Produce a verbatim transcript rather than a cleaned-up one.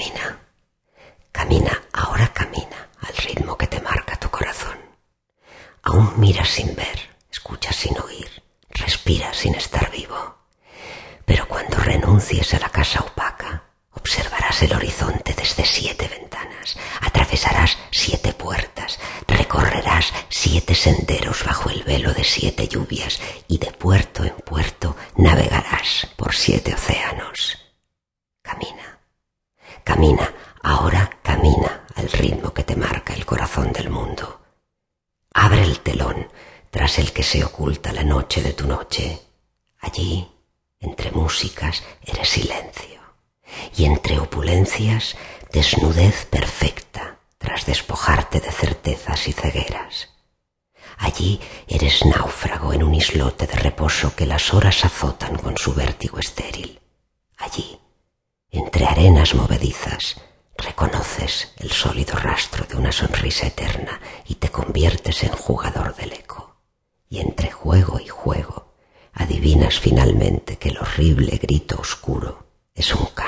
Camina, camina, ahora camina al ritmo que te marca tu corazón. Aún miras sin ver, escuchas sin oír, respiras sin estar vivo. Pero cuando renuncies a la casa opaca, observarás el horizonte desde siete ventanas, atravesarás siete puertas, recorrerás siete senderos bajo el velo de siete lluvias y de puerto en puerto navegarás por siete océanos. Camina, camina, ahora camina al ritmo que te marca el corazón del mundo. Abre el telón tras el que se oculta la noche de tu noche. Allí, entre músicas, eres silencio, y entre opulencias, desnudez perfecta tras despojarte de certezas y cegueras. Allí eres náufrago en un islote de reposo que las horas azotan con su vértigo estéril. Allí, entre arenas movedizas, reconoces el sólido rastro de una sonrisa eterna y te conviertes en jugador del eco. Y entre juego y juego, adivinas finalmente que el horrible grito oscuro es un canto.